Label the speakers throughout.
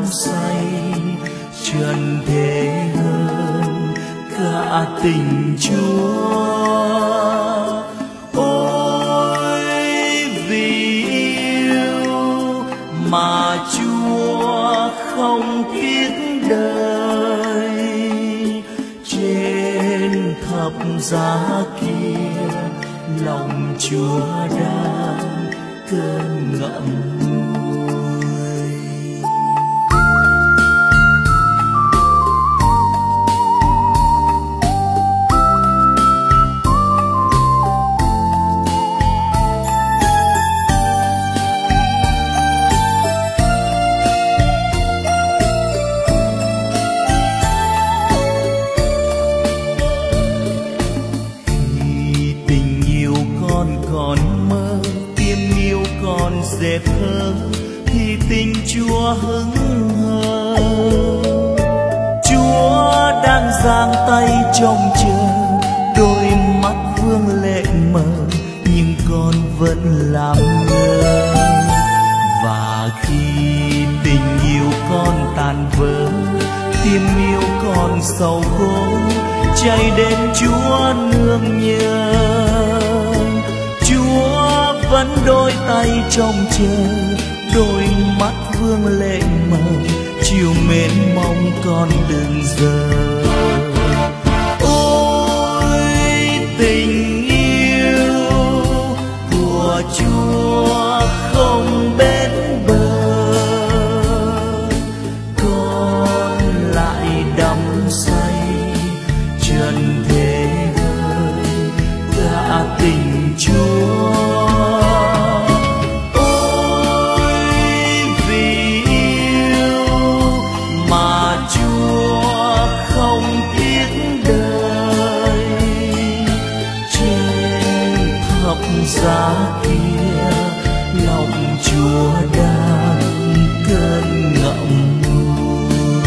Speaker 1: say, trần thế hơn cả tình Chúa. Ôi vì yêu mà Chúa không tiếc đời, trên thập giá kia lòng Chúa đang cơn ngậm ngùi. Dệt thơ thì tình Chúa hững hờ, Chúa đang giang tay trông chờ, đôi mắt vương lệ mờ nhưng con vẫn làm ngơ. Và khi tình yêu con tàn vỡ, tim yêu con sầu khổ, chạy đến Chúa nương nhờ. Vẫn đôi tay trông chờ, đôi mắt vương lệ màu, chiều mến mong con đừng rời. Ôi tình yêu của Chúa không bến bờ, con lại đắm say trần thế hơn cả tình Chúa. Giá kia lòng Chúa đang cơn ngậm ngùi.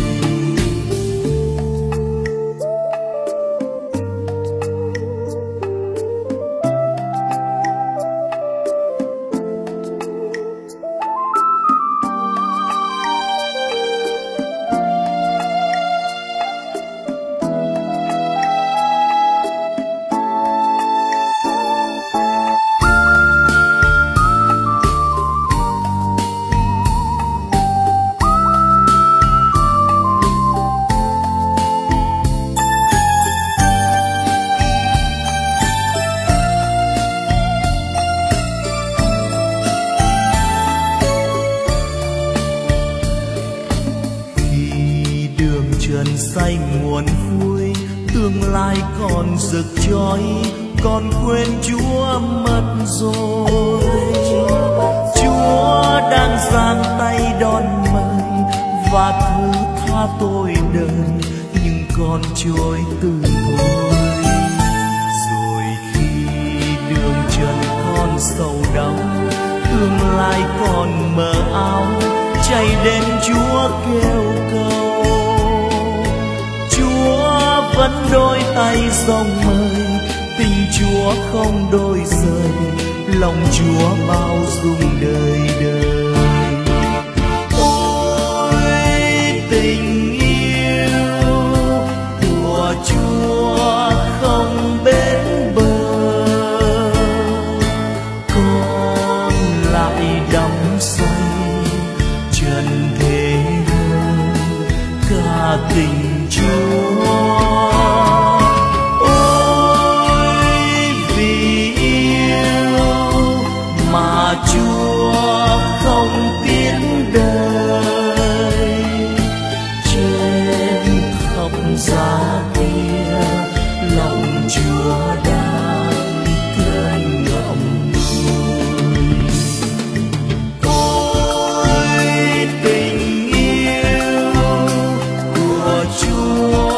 Speaker 1: Trần xanh nguồn vui, tương lai còn rực chói, còn quên Chúa mất rồi. Chúa đang giang tay đón mời và thứ tha tôi đời, nhưng con trôi từ thôi. Rồi khi đường trần con sầu đau, tương lai còn mờ áo, chạy đến Chúa kêu cầu. Vẫn đôi tay rộng mời, tình Chúa không đôi rời, lòng Chúa bao dung đời đời. Ôi tình yêu của Chúa không bến bờ, con lại đắm say trần thế hơn cả tình Chúa. Chúa không tiến đời, trên thập giá kia lòng Chúa đang cơn ngậm ngùi. Ôi tình yêu của Chúa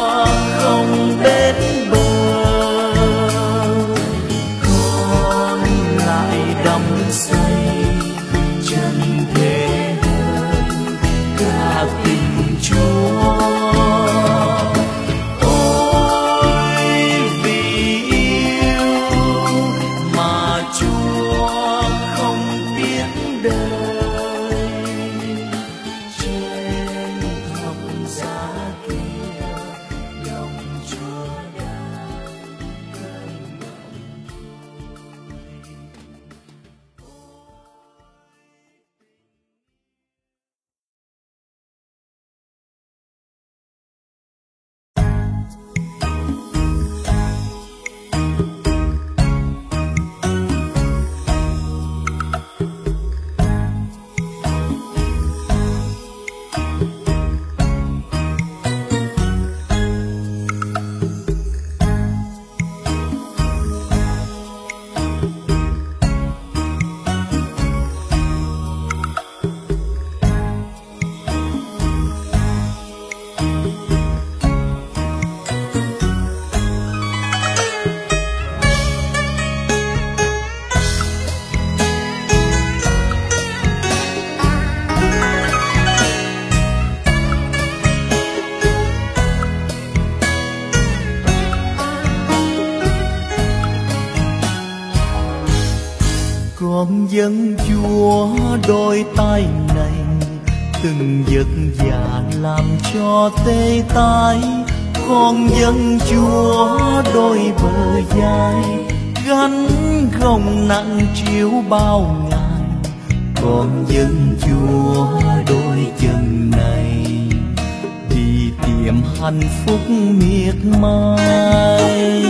Speaker 1: dân Chúa đôi tay này, từng giấc dạ làm cho tê tái. Con dân Chúa đôi bờ vai, gánh gồng nặng chiếu bao ngày. Con dân Chúa đôi chân này, đi tìm hạnh phúc miệt mài.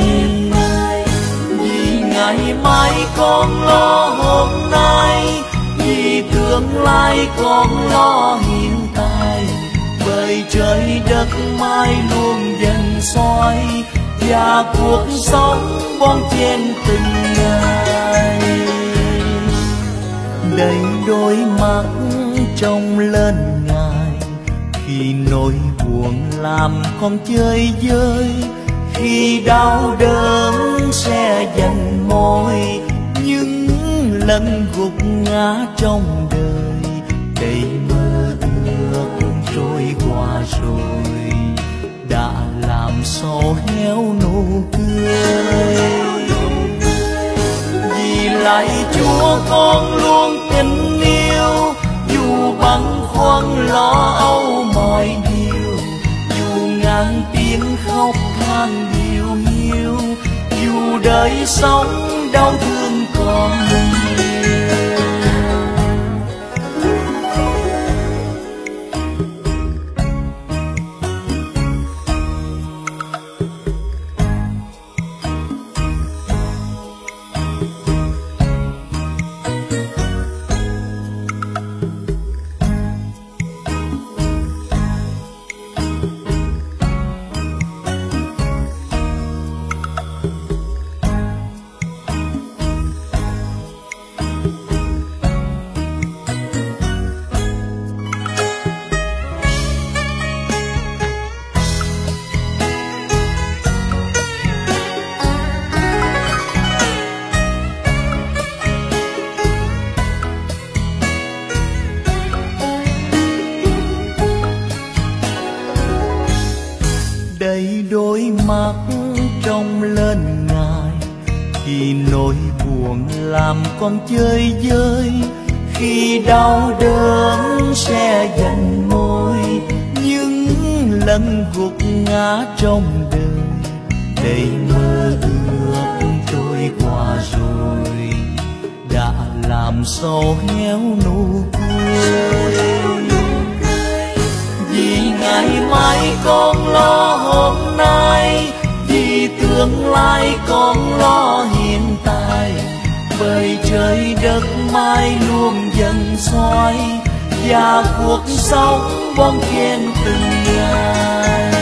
Speaker 1: Vì ngày mai con lo hôm nay, vì tương lai con lo hiện tại. Bởi trời đất mai luôn dần xoay, và cuộc sống bon chen từng ngày. Đầy đôi mắt trông lên Ngài, khi nỗi buồn làm con chơi vơi, khi đau đớn sẽ dành môi. Những lần gục ngã trong đời, đầy mơ ước trôi qua rồi, đã làm sầu héo nụ cười. Vì lạy Chúa con luôn tình yêu, dù băn khoăn lo âu mọi điều, dù ngàn tiếng khóc than điều hiu, dù đời sống đau thương còn nhiều. Đầy đôi mắt trông lên Ngài, khi nỗi buồn làm con chơi vơi, khi đau đớn sẽ dành môi. Những lần gục ngã trong đời, đầy mơ ước trôi qua rồi, đã làm sầu héo nụ cười. Vì ngày mai con lo hôm nay, vì tương lai con lo hiện tại. Bởi trời đất mai luôn dần xoay, và cuộc sống bon chen từng ngày.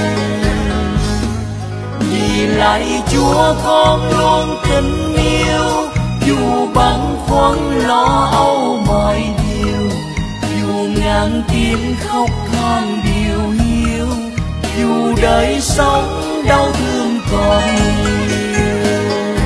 Speaker 1: Vì lạy Chúa con luôn tình yêu, dù băn khoăn lo âu mọi điều, dù ngàn tiếng khóc than điều hiu, dù đời sống đau thương còn nhiều.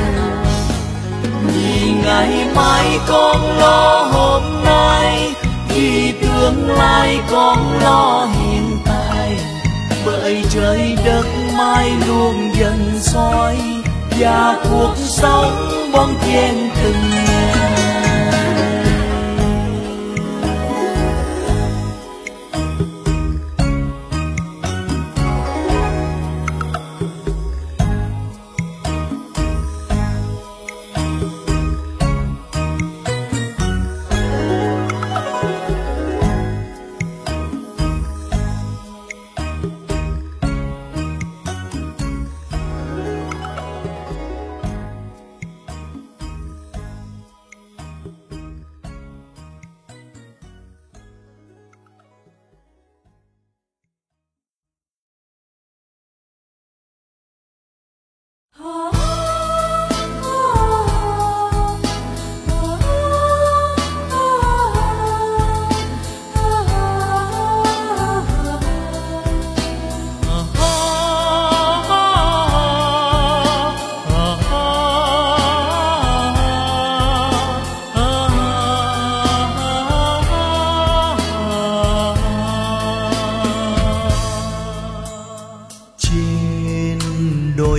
Speaker 1: Vì ngày mai con lo hôm nay, vì tương lai con lo hiện tại. Bởi trời đất mai luôn dần xoay, và cuộc sống bon chen từng ngày.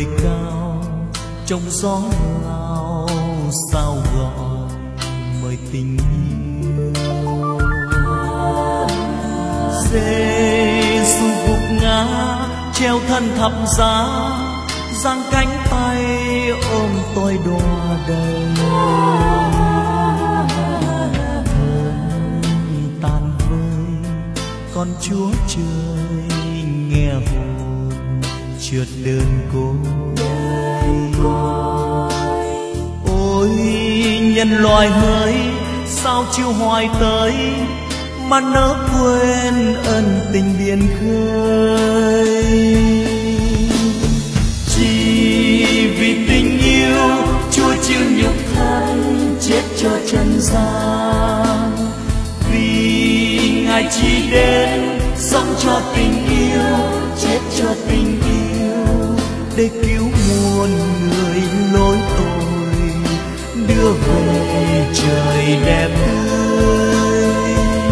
Speaker 1: trong gió lao sao gọi mời tình yêu. Giê-xu gục ngã treo thân thập giá, giang cánh tay ôm tôi đọa đầy. Tan vơi con Chúa trời nghe hồn trượt đơn côi. Ôi nhân loài hỡi sao chịu hoài tới, mà nỡ quên ân tình biển khơi. Chỉ vì tình yêu Chúa chịu nhục thân chết cho trần gian, vì Ngài chỉ đến sống cho tình yêu, chết cho tình yêu, để cứu muôn người lối tội, đưa về trời đẹp tươi.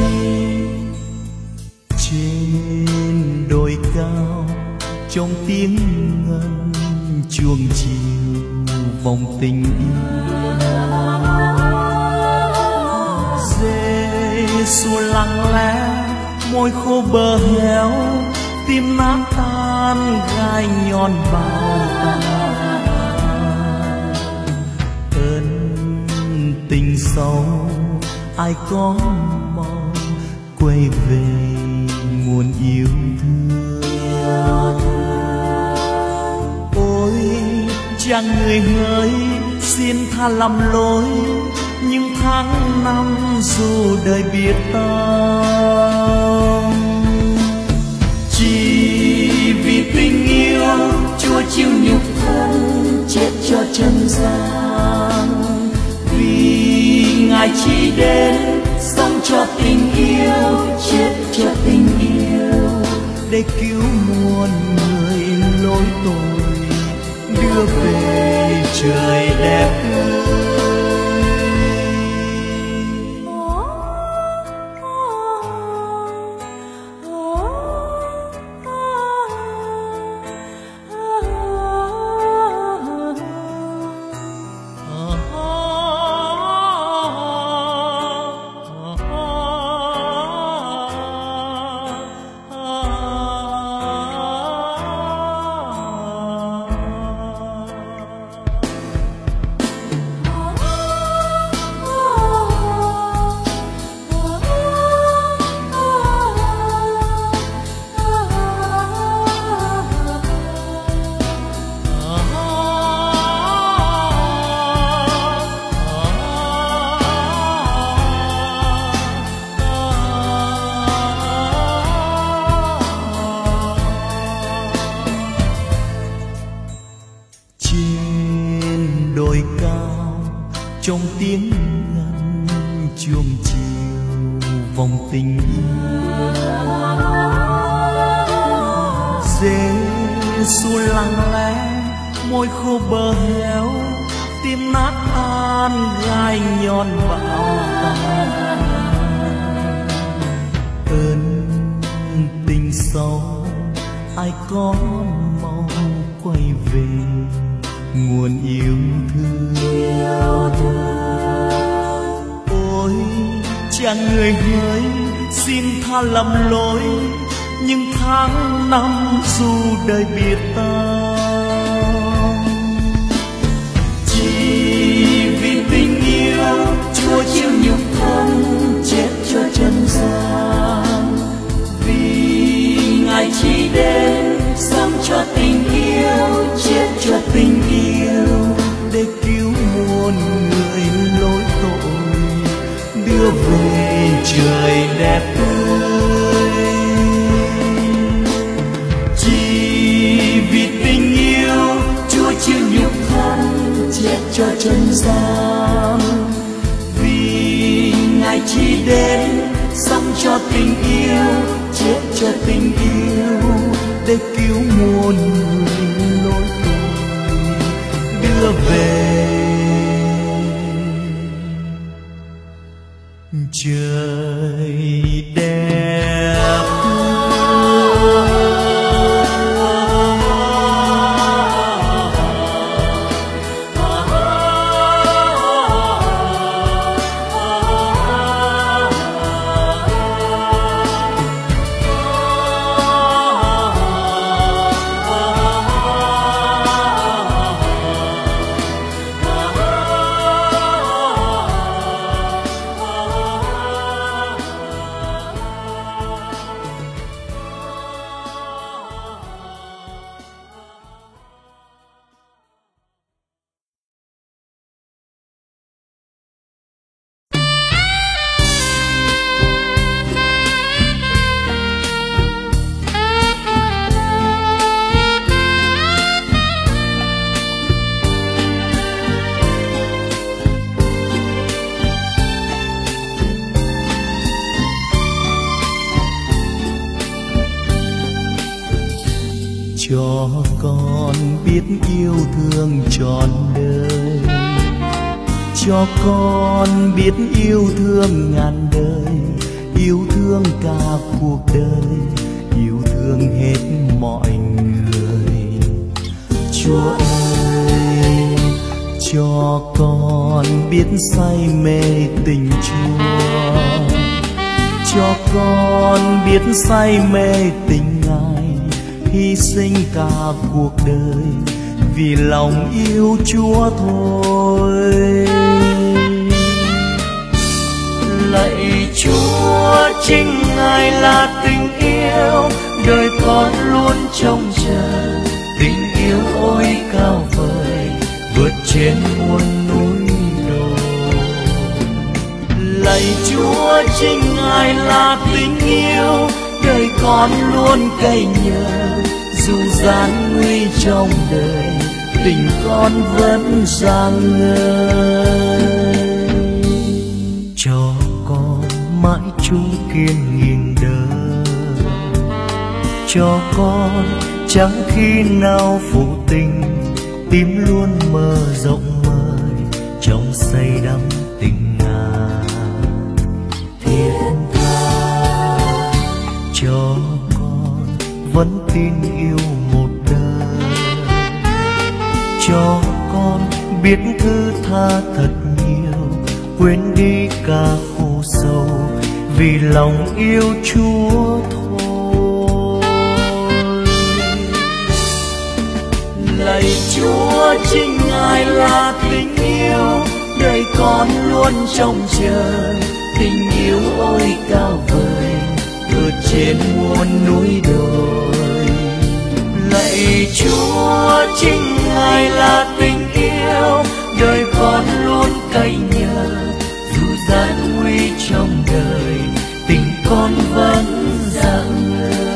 Speaker 1: Trên đồi cao trong tiếng ngân chuông chiều vòng tình yêu, Giê-xu lặng lẽ môi khô bờ héo, tim nát tan gai nhọn bao tàn. Ơn tình sâu ai có mong quay về nguồn yêu thương. Ôi chàng người hỡi xin tha lầm lỗi, những tháng năm dù đời biệt tâm. Chỉ vì tình yêu Chúa chịu nhục thân chết cho trần gian, vì Ngài chỉ đến sống cho tình yêu, chết cho tình yêu, để cứu muôn người lối tội, đưa về trời đẹp tươi. Trong tiếng ngân chuông chiều vòng tình yêu, Giê-xu lặng lẽ môi khô bờ héo, tim nát tan gai nhọn bão tàn. Ơn tình sâu ai có mong quay về nguồn yêu thương. Ôi chàng người hỡi xin tha lầm lỗi, những tháng năm dù đời biệt tâm. Chỉ vì tình yêu Chúa chịu nhục thân chết cho trần gian, vì Ngài chỉ đến sống cho tình yêu, chết cho tình yêu, để cứu muôn người lối tội, đưa về trời đẹp tươi. Chỉ vì tình yêu Chúa chịu nhục thân chết cho trần gian, vì Ngài chỉ đến sống cho tình yêu, chết cho tình yêu, để cứu muôn người lối tội, đưa về trời đẹp tươi. cho con biết yêu thương trọn đời, cho con biết yêu thương ngàn đời, yêu thương cả cuộc đời, yêu thương hết mọi người. Chúa ơi, cho con biết say mê tình Chúa, cho con biết say mê tình Ngài, hy sinh cả cuộc đời vì lòng yêu Chúa thôi. Lạy Chúa, chính Ngài là tình yêu, đời con luôn trông chờ. Tình yêu ôi cao vời, vượt trên muôn núi đồi. Lạy Chúa, chính Ngài là tình yêu, đời con luôn cậy nhờ. Dù gian nguy trong đời, tình con vẫn rạng ngời. Cho con mãi chung kiên nghìn đời, cho con chẳng khi nào phụ tình, tim luôn mơ rộng mời trong say đắm tình Ngài thiết tha. Cho con vẫn tin yêu một đời, cho con biết thứ tha thật nhiều, quên đi cả khổ sầu vì lòng yêu Chúa thôi. Lạy Chúa, chính Ngài là tình yêu, đời con luôn trông chờ. Tình yêu ôi cao vời, vượt trên muôn núi đồi. Lạy Chúa, chính Ngài là tình yêu, đời con luôn cậy nhờ. Dù gian nguy trong đời, tình con vẫn rạng ngời.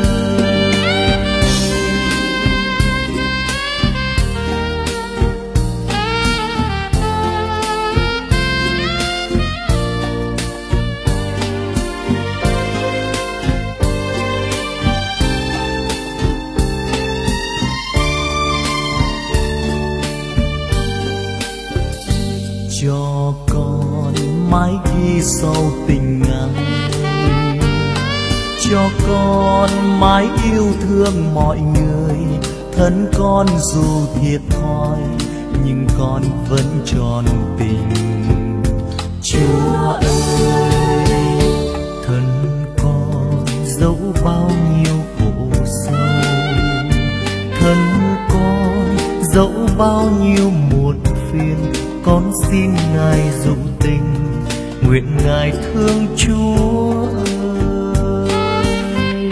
Speaker 1: Cho con mãi ghi sâu tình Ngài, cho con mãi yêu thương mọi người. Thân con dù thiệt thòi, nhưng con vẫn tròn tình. Chúa ơi, thân con dẫu bao nhiêu khổ sâu, thân con dẫu bao nhiêu muộn phiền, con xin Ngài dụ tình, nguyện Ngài thương Chúa ơi.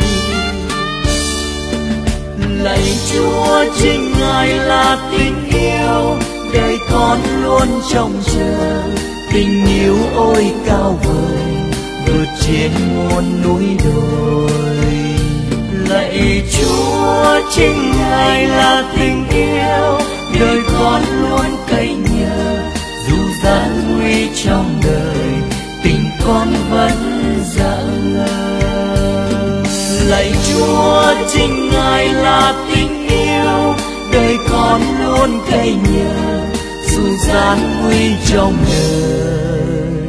Speaker 1: Lạy Chúa, chính Ngài là tình yêu, đời con luôn trông chờ. Tình yêu ôi cao vời, vượt trên muôn núi đồi. Lạy Chúa, chính Ngài là tình yêu, đời con luôn cậy nhờ. Dù gian nguy trong đời, tình con vẫn rạng ngời. Lạy Chúa, chính Ngài là tình yêu, đời con luôn cậy nhờ. Dù gian nguy trong đời,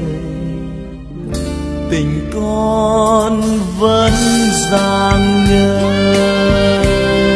Speaker 1: tình con vẫn rạng ngời.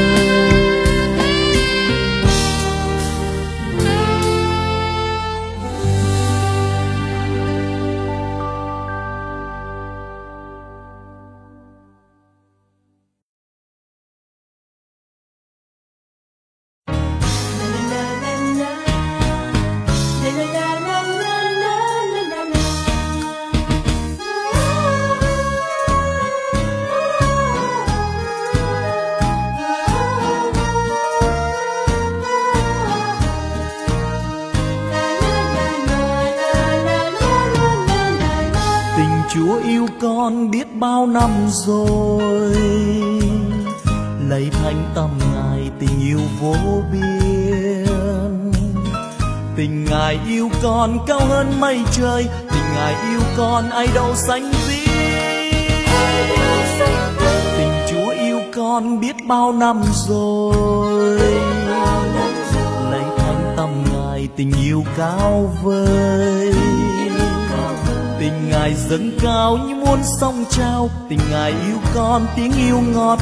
Speaker 1: Chúa yêu con biết bao năm rồi, lạy thánh tâm Ngài tình yêu vô biên. Tình Ngài yêu con cao hơn mây trời, tình Ngài yêu con ai đâu sánh ví. Tình Chúa yêu con con biết bao năm rồi. Lấy thánh tâm Ngài tình yêu cao vời, tình Ngài dâng cao như muôn sông trao, tình Ngài yêu con tiếng yêu ngọt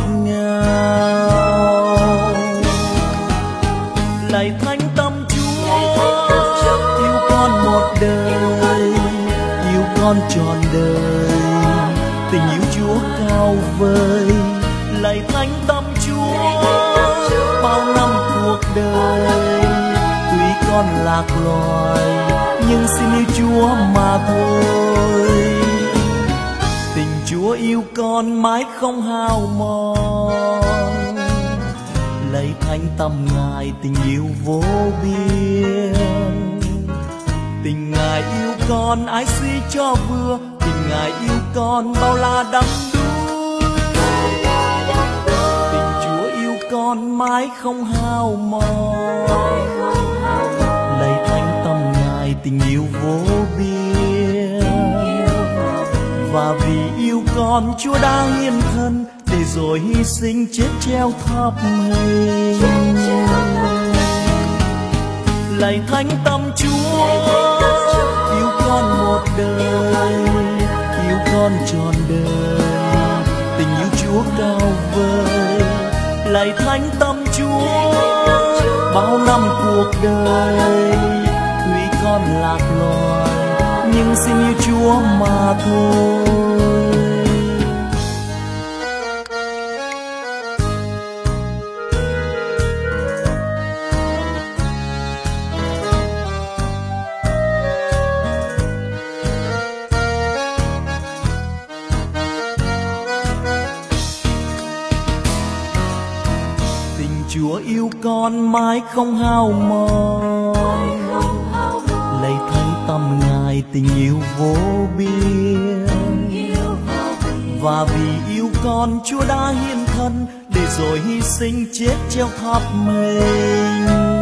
Speaker 1: ngào. Lạy thánh tâm Chúa, yêu con một đời, yêu con trọn đời, tình yêu Chúa cao vời. Lạy thánh tâm Chúa, bao năm cuộc đời tuy con lạc loài nhưng xin yêu Chúa mà thôi. Tình Chúa yêu con mãi không hao mòn, lạy thánh tâm Ngài tình yêu vô biên. Tình Ngài yêu con ái suy cho vừa, tình Ngài yêu con bao la đắm đuối. Tình Chúa yêu con mãi không hao mòn, lạy thánh tâm Ngài tình yêu vô biên. Và vì yêu con Chúa đã hiến thân, để rồi hy sinh chết treo tháp hình. Lạy thánh tâm Chúa, yêu con một đời, yêu con trọn đời, tình yêu Chúa cao vời. Lạy thánh tâm Chúa, bao năm cuộc đời tuy con lạc loài nhưng xin yêu Chúa mà thôi. Chúa yêu con mãi không hao mòn, lạy thánh tâm Ngài tình yêu vô biên. Và vì yêu con Chúa đã hiến thân, để rồi hy sinh chết treo tháp mình.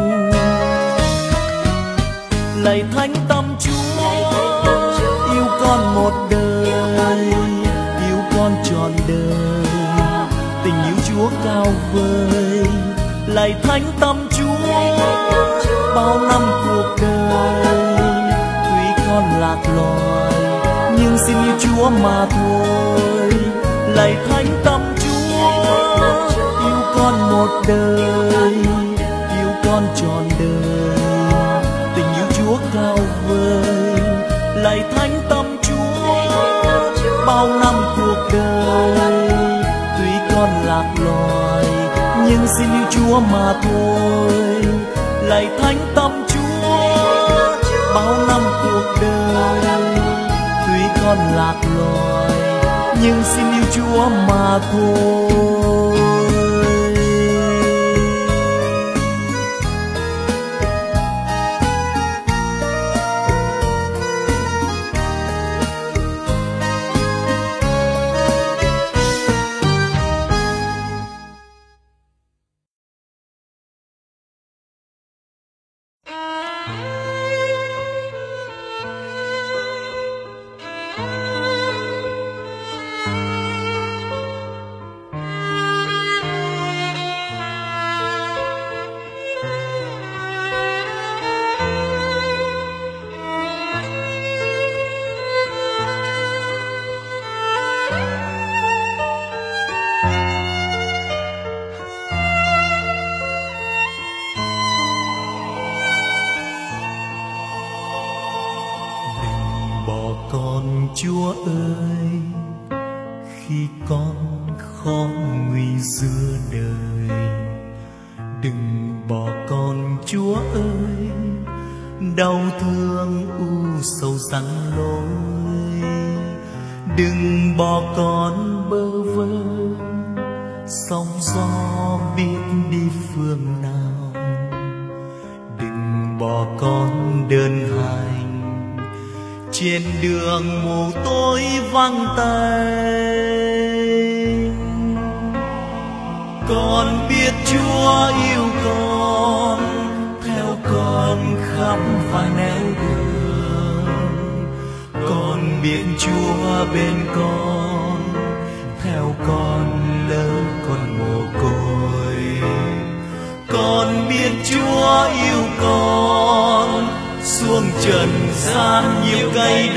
Speaker 1: Lạy thánh tâm Chúa, yêu con một đời, yêu con trọn đời, tình yêu Chúa cao vời. Lạy thánh tâm Chúa, bao năm cuộc đời tuy con lạc loài nhưng xin yêu Chúa mà thôi. Lạy thánh tâm Chúa, yêu con một đời, yêu con trọn đời, tình yêu Chúa cao vời. Lạy thánh tâm Chúa, bao năm cuộc đời tuy con lạc loài nhưng xin yêu Chúa mà thôi. Lạy thánh tâm Chúa, bao năm cuộc đời tuy con lạc loài nhưng xin yêu Chúa mà thôi. Chúa ơi, khi con khó nguy giữa đời, đừng bỏ con Chúa ơi, đau thương u sầu răng lối. Đừng bỏ con bơ vơ, sóng gió biết đi phương nào. Đừng bỏ con đơn hành trên đường mù tối vắng tanh. Con biết Chúa yêu con, theo con khắp vài nẻo đường. Con biết Chúa bên con, theo con lỡ con một trần gian nhiều cay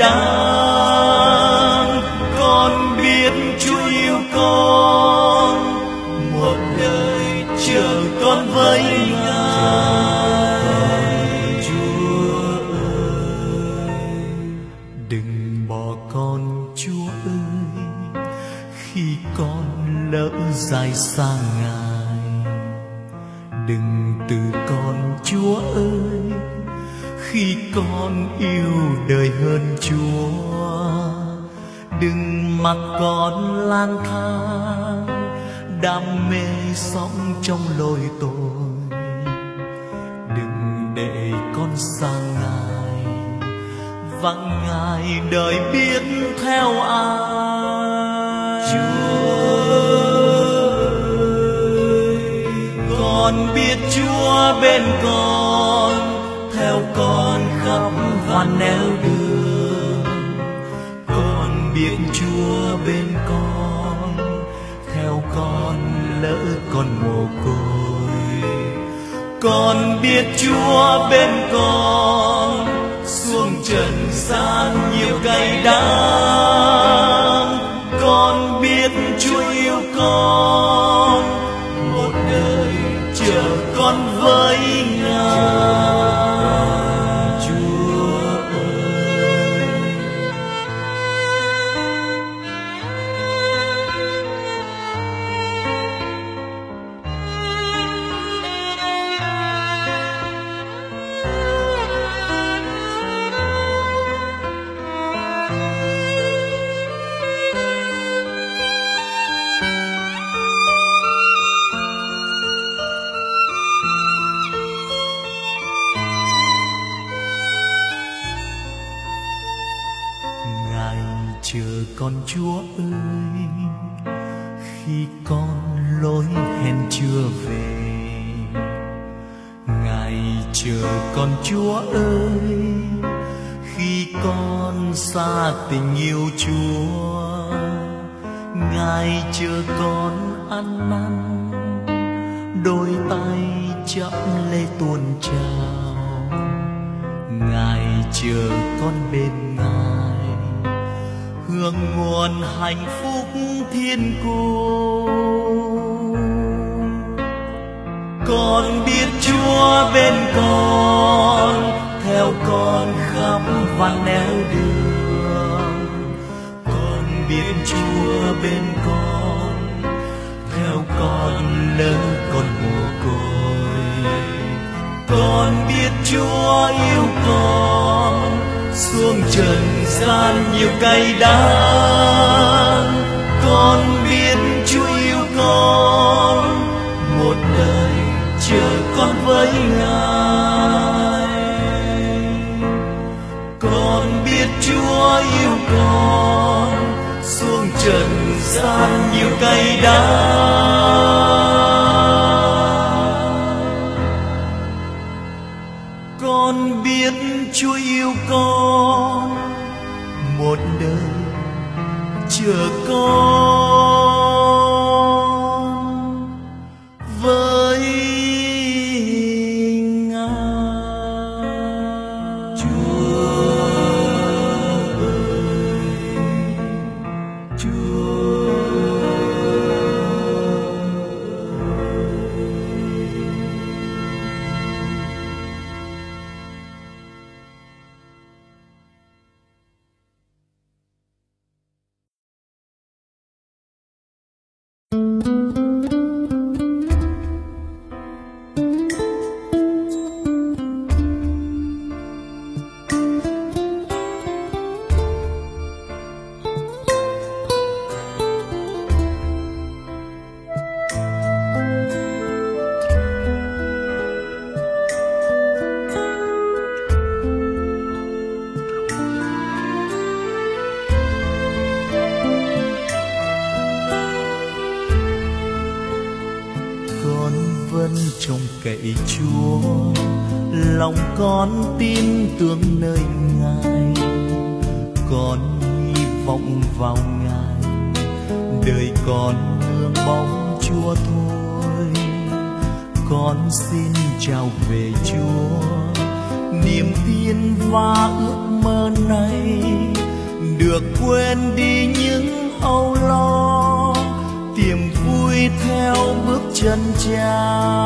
Speaker 1: đắng, con biết Chúa yêu con, một đời chờ con với Ngài. Chúa ơi, đừng bỏ con Chúa ơi, khi con lỡ dài xa Ngài. Đừng từ con Chúa ơi, khi con yêu đời hơn Chúa. Đừng mặc con lang thang đam mê sống trong lối tội. Đừng để con xa Ngài, vắng Ngài đời biết theo ai. Chúa ơi, con biết Chúa bên con, theo con khắp vạn nẻo đường. Con biết Chúa bên con, theo con lỡ con mồ côi. Con biết Chúa bên con, xuống trần gian nhiều cay đắng. Con biết Chúa yêu con, một đời chờ con với Ngài. Chờ con Chúa ơi, khi con lối hẹn chưa về. Ngài chờ con Chúa ơi, khi con xa tình yêu Chúa. Ngài chờ con ăn năn, đôi tay chắp lễ tuôn trào. Ngài chờ con bên Ngài, hương nguồn hạnh phúc thiên cung. Con biết Chúa bên con, theo con khắp vạn nẻo đường. Con biết Chúa bên con, theo con lỡ con mồ côi. Con biết Chúa yêu con, xuống trần gian nhiều cay đắng. Con biết Chúa yêu con, một đời chờ con với Ngài. Con biết Chúa yêu con, xuống trần gian nhiều cay đắng. Con biết Chúa yêu con, một đời chờ con với Ngài. Chúa ơi, Chúa trông cậy Chúa, lòng con tin tưởng nơi Ngài. Con hy vọng vào Ngài, đời con nương bóng Chúa thôi. Con xin trao về Chúa niềm tin và ước mơ này được quên đi những âu lo, tìm vui theo bước chân cha.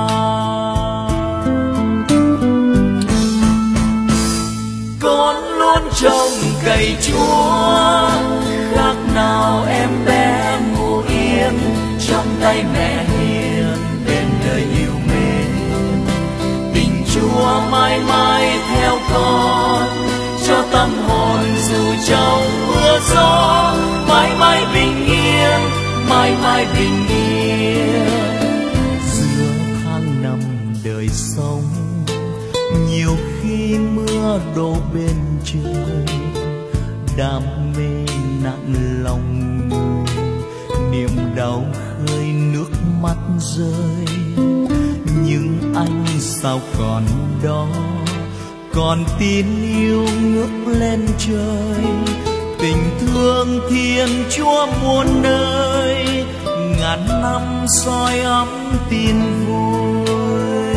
Speaker 1: Con luôn trông cậy Chúa, khác nào em bé ngủ yên trong tay mẹ hiền, bên đời yêu mến. Tình Chúa mãi mãi theo con, cho tâm hồn dù trong mưa gió, mãi mãi bình yên, mãi mãi bình yên. Giữa tháng năm đời sống, nhiều khi mưa đổ bên trời, đam mê nặng lòng người, niềm đau khơi nước mắt rơi. Nhưng anh sao còn đó, còn tin yêu ngước lên trời. Tình thương Thiên Chúa muôn nơi, ngàn năm soi ấm tin vui.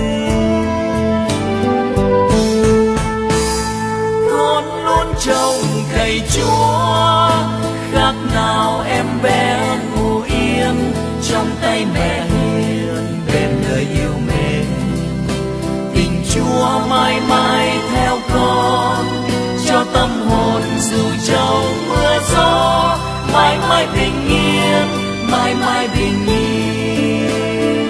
Speaker 1: Con luôn trông cậy Chúa, khác nào em bé ngủ yên trong tay mẹ hiền, bên đời yêu mến. Tình Chúa mãi mãi theo con, cho tâm hồn dù trong mưa gió, mãi mãi bình yên, mãi mãi bình yên.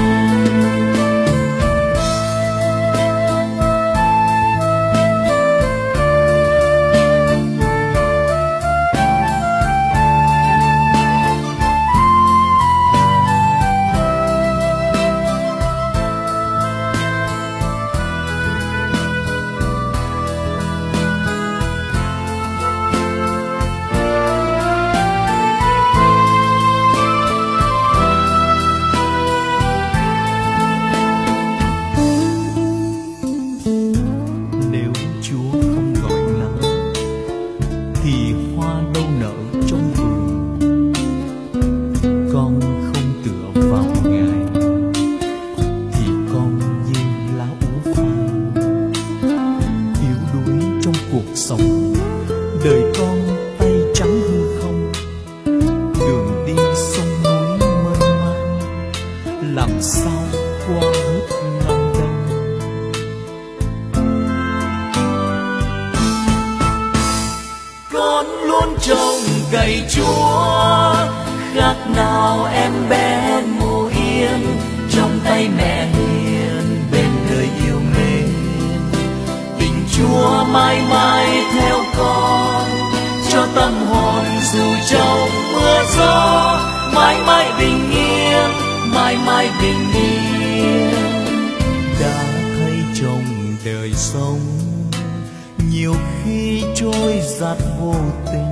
Speaker 1: Cậy Chúa, khác nào em bé ngủ yên trong tay mẹ hiền, bên đời yêu mến. Tình Chúa mãi mãi theo con, cho tâm hồn dù trong mưa gió, mãi mãi bình yên, mãi mãi bình yên. Đã thấy trong đời sống, nhiều khi trôi dạt vô tình,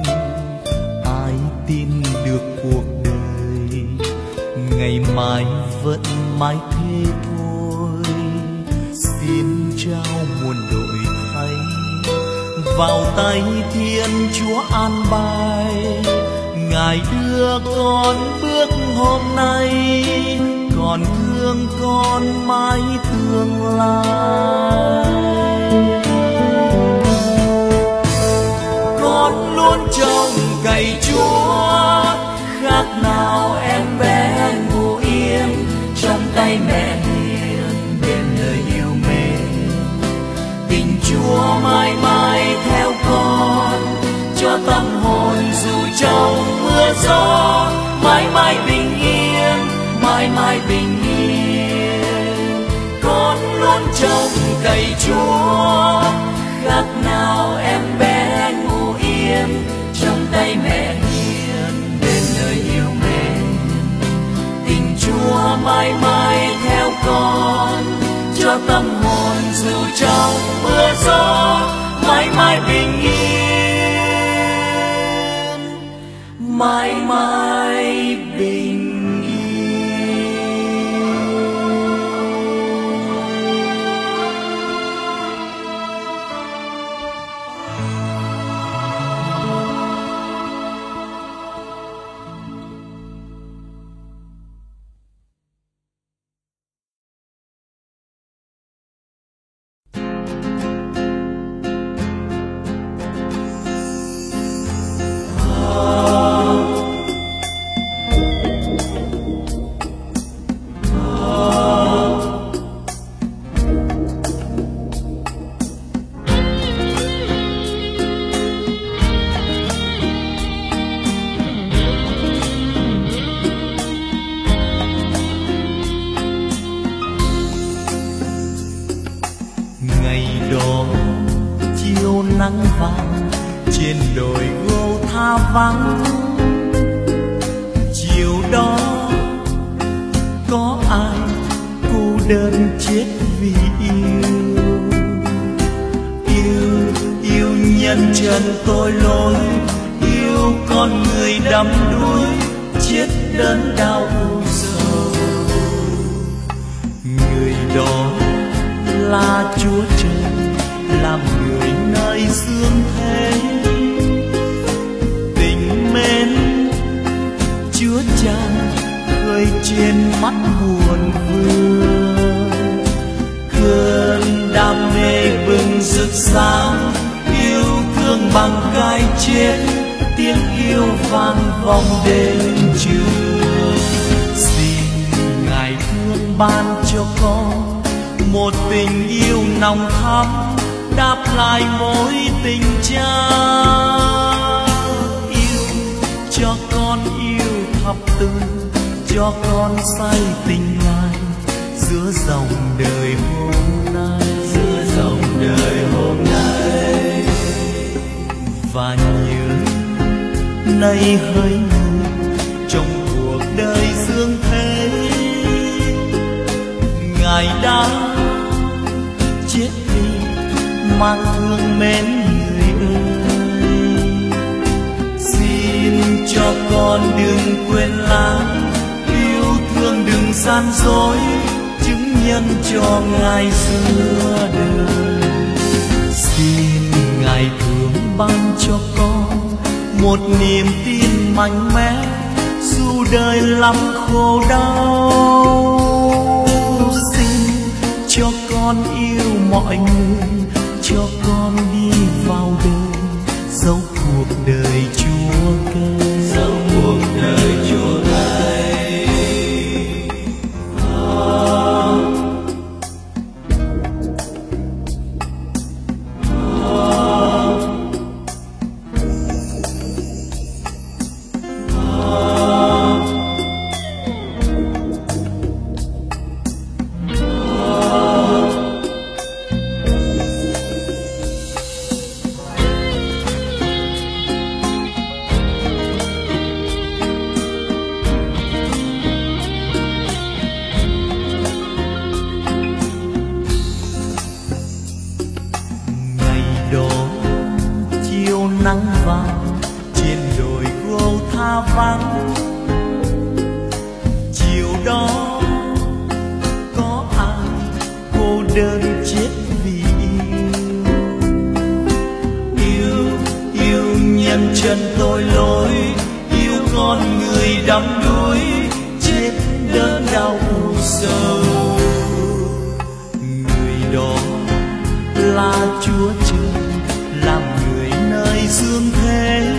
Speaker 1: tin được cuộc đời ngày mai vẫn mãi thế thôi. Xin trao muôn đổi thay vào tay Thiên Chúa an bài, Ngài đưa con bước hôm nay, còn thương con mãi tương lai. Con luôn trông cậy Chúa, khác nào em bé ngủ yên trong tay mẹ hiền, bên đời yêu mến. Tình Chúa mãi mãi theo con, cho tâm hồn dù trong mưa gió, mãi mãi bình yên, mãi mãi bình yên. Con luôn trông cậy Chúa, khác nào em bé ngủ yên trong tay mẹ hiền, bên đời yêu mến. Tình Chúa mãi mãi theo con, cho tâm hồn dù trong mưa gió, mãi mãi bình yên, mãi mãi bình nắng vàng trên đồi gỗ tha vắng. Chiều đó có ai cô đơn chết vì yêu nhân trần tội lỗi, yêu con người đắm đuối chết đớn đau u sầu. Người đó là Chúa Trời làm người nơi dương thế, tình mến Chúa Cha khơi trên mắt buồn vương. Cơn đam mê bừng rực sáng, yêu thương bằng cái chết, tiếng yêu vang vọng đêm trường. Xin Ngài thương ban cho con một tình yêu nồng thắm, đáp lại mối tình cha. Yêu cho con yêu thập tử, cho con say tình Ngài giữa dòng đời hôm nay, giữa dòng đời hôm nay. Và nhớ nay hỡi người trong cuộc đời dương thế, Ngài đã chết đi mang thương mến người ơi. Xin cho con đừng quên lãng, yêu thương đừng gian dối, chứng nhân cho Ngài giữa đời. Xin Ngài thương ban cho con một niềm tin mạnh mẽ, dù đời lắm khổ đau. Xin cho con yêu mọi người, cho con đi vào đời, dấu cuộc đời Chúa cây, dấu cuộc đời Chúa cây. Nắng vàng trên đồi gỗ tha vắng. Chiều đó có ai cô đơn chết vì yêu nhân trần tội lỗi, yêu con người đắm đuối chết đớn đau u sầu. Người đó là Chúa Trời làm người nơi dương thế,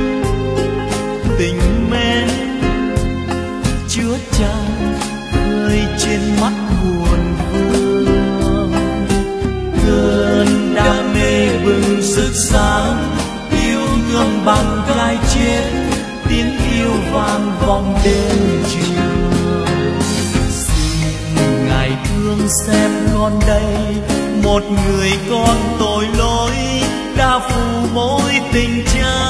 Speaker 1: tình mến Chúa Cha khơi trên mắt buồn vương. Cơn đam mê bừng rực sáng, yêu thương bằng cái chết, tiếng yêu vang vọng đêm trường. Xin Ngài thương xem con đây, một người con tội lỗi đã phủ mối tình cha.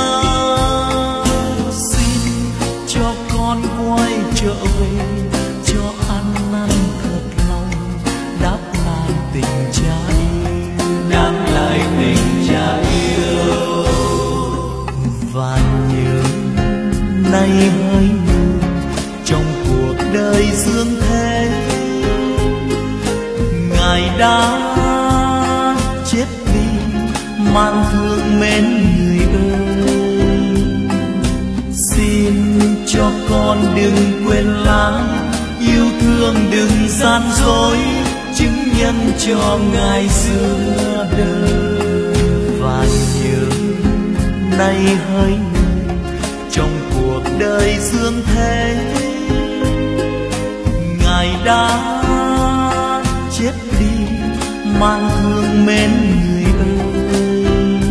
Speaker 1: Xin cho con quay trở về, cho ăn năn thật lòng, đáp lại tình cha yêu, đáp lại tình cha yêu. Và nhớ nay hỡi người trong cuộc đời dương thế, Ngài đã chết đi mang thương mến người ơi. Xin cho con đừng quên lãng, yêu thương đừng gian dối, chứng nhân cho Ngài giữa đời. Và nhớ nay hỡi người trong cuộc đời dương thế, Ngài đã chết đi mang thương mến người ơi.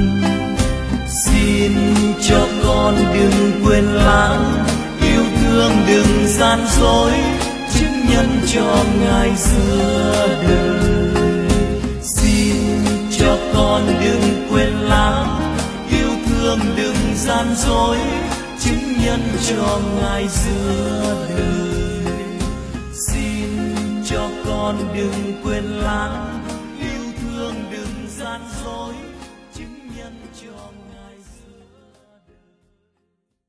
Speaker 1: Xin cho con đừng quên lãng, yêu thương đừng gian dối, chứng nhân cho Ngài giữa đời. Xin cho con đừng quên lãng, yêu thương đừng gian dối, chứng nhân cho ngài giữa đời. Xin cho con đừng quên lãng, yêu thương đừng gian dối, chứng nhân cho